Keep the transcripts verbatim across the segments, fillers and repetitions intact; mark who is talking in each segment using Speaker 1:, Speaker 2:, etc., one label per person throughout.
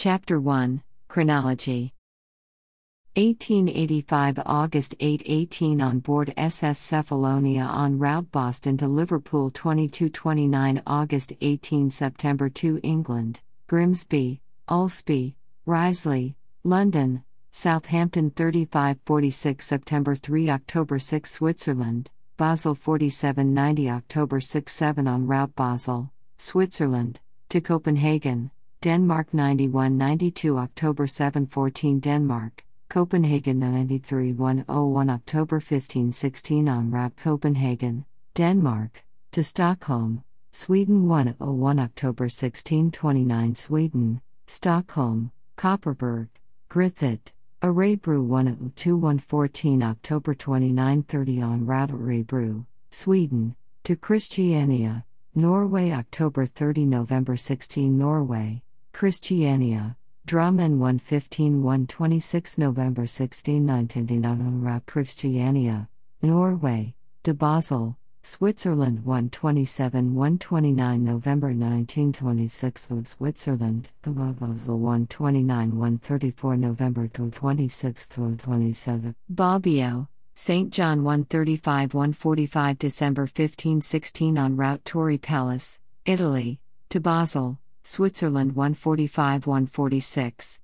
Speaker 1: Chapter one Chronology. eighteen eighty-five August eighth eighteen On board S S Cephalonia en route Boston to Liverpool twenty-two twenty-nine August eighteenth September two England, Grimsby, Ulsby, Risley, London, Southampton thirty-five forty-six September three October sixth Switzerland, Basel forty-seven ninety October sixth seven En route Basel, Switzerland, to Copenhagen, Denmark ninety-one ninety-two October seventh fourteen Denmark, Copenhagen ninety-three one oh one October fifteenth sixteen En route Copenhagen, Denmark, to Stockholm, Sweden one oh one October sixteenth twenty-nine Sweden, Stockholm, Kopparberg, Grythyt, Örebro one oh two one fourteen October twenty-ninth thirty En route Örebro, Sweden, to Christiania, Norway October thirtieth November sixteenth Norway, Christiania, Drammen one fifteen one twenty-six November sixteenth nineteen En route Christiania, Norway, to Basel, Switzerland one twenty-seven one twenty-nine November nineteen twenty-six Switzerland, to Basel one twenty-nine one thirty-four November twenty-sixth twenty-seven Bobbio, Saint John one thirty-five one forty-five December fifteenth sixteen En route Torre Palace, Italy, to Basel, Switzerland one forty-five one forty-six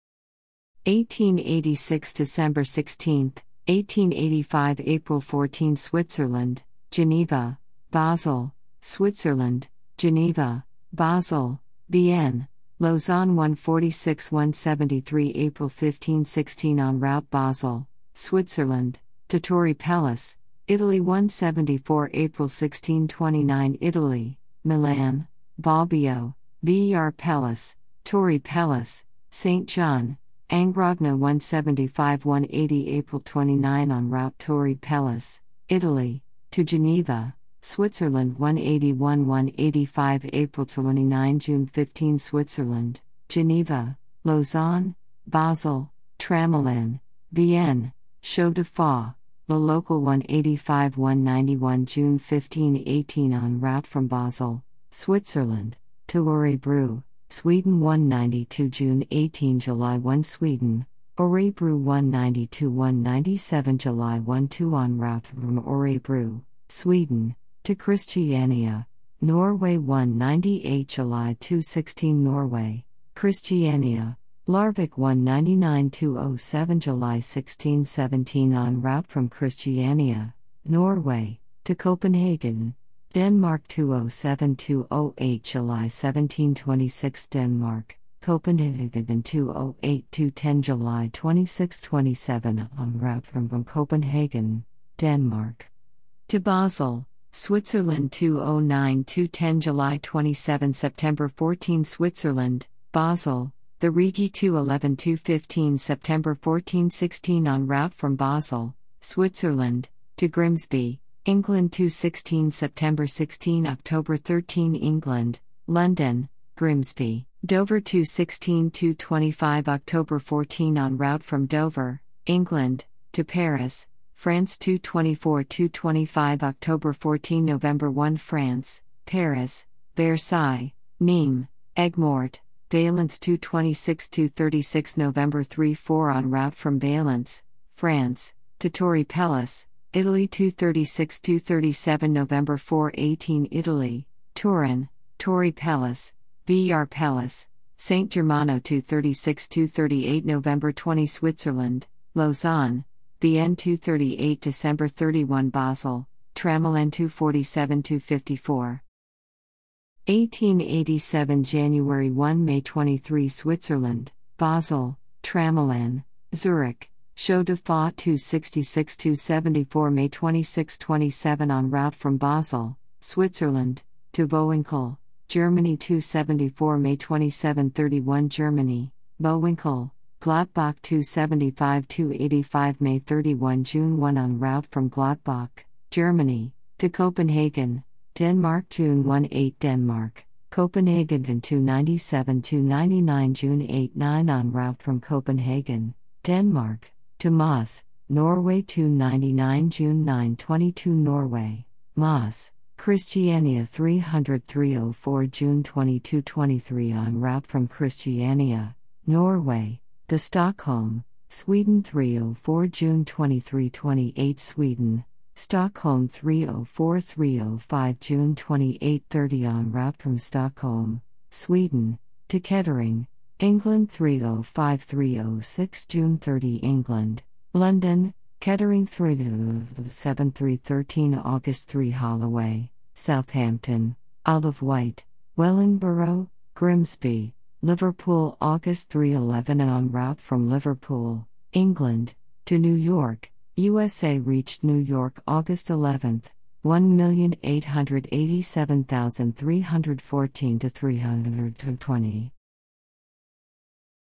Speaker 1: eighteen eighty-six December sixteenth, eighteen eighty-five April fourteenth Switzerland, Geneva, Basel, Switzerland, Geneva, Basel, Bienne, Lausanne one forty-six one seventy-three April fifteenth sixteen En route Basel, Switzerland, to Torre Palace, Italy one seventy-four April sixteenth twenty-nine Italy, Milan, Bobbio, Ver Palace, Torre Palace, Saint John, Angrogna one seventy-five one eighty April twenty-ninth En route Torre Palace, Italy, to Geneva, Switzerland one eighty-one one eighty-five April twenty-ninth June fifteenth Switzerland, Geneva, Lausanne, Basel, Tramelan, Vienne, Chaux de Fonds, the local one eighty-five one ninety-one June fifteenth eighteen En route from Basel, Switzerland, to Örebro, Sweden one ninety-two June eighteenth July first Sweden, Örebro one ninety-two one ninety-seven July first two En route from Örebro, Sweden, to Christiania, Norway one ninety-eight July second sixteen Norway, Christiania, Larvik one ninety-nine two oh seven July sixteenth seventeen En route from Christiania, Norway, to Copenhagen, Denmark two oh seven two oh eight July seventeenth twenty-six Denmark, Copenhagen two oh eight two ten July twenty-sixth twenty-seven En route from, from Copenhagen, Denmark, to Basel, Switzerland two oh nine two ten July twenty-seventh September fourteenth Switzerland, Basel, the Rigi two eleven two fifteen September fourteenth sixteen En route from Basel, Switzerland, to Grimsby, England two sixteen September sixteenth October thirteenth England, London, Grimsby, Dover two sixteen two twenty-five October fourteenth En route from Dover, England, to Paris, France two twenty-four two twenty-five October fourteenth November first France, Paris, Versailles, Nîmes, Aigues-Mortes, Valence two twenty-six two thirty-six November three four En route from Valence, France, to Torre Palace, Italy two thirty-six two thirty-seven November fourth eighteen Italy, Turin, Torre Palace, Ver Palace, Saint Germano two thirty-six two thirty-eight November twentieth Switzerland, Lausanne, Bienne two thirty-eight December thirty-first Basel, Tramelan two forty-seven two fifty-four eighteen eighty-seven January first May twenty-third Switzerland, Basel, Tramelan, Zurich, Chaux de Fonds two sixty-six two seventy-four May twenty-sixth twenty-seven En route from Basel, Switzerland, to Vohwinkel, Germany two seventy-four May twenty-seventh thirty-one Germany, Vohwinkel, Gladbach two seventy-five two eighty-five May thirty-first June first En route from Gladbach, Germany, to Copenhagen, Denmark June eighteenth Denmark, Copenhagen two ninety-seven two ninety-nine June eighth nine En route from Copenhagen, Denmark, to Moss, Norway two ninety-nine June ninth twenty-two Norway, Moss, Christiania three hundred three oh four June twenty-second twenty-three En route from Christiania, Norway, to Stockholm, Sweden three oh four June twenty-three twenty-eight Sweden, Stockholm three oh four three oh five June twenty-eight thirty en route from Stockholm, Sweden, to Kettering, England three oh five three oh six June thirty England, London, Kettering three oh seven three thirteen August three Holloway, Southampton, Isle of Wight, Wellingborough, Grimsby, Liverpool August three eleven en route from Liverpool, England, to New York, U S A reached New York August eleventh, one million eight hundred eighty-seven thousand three hundred fourteen to three hundred twenty.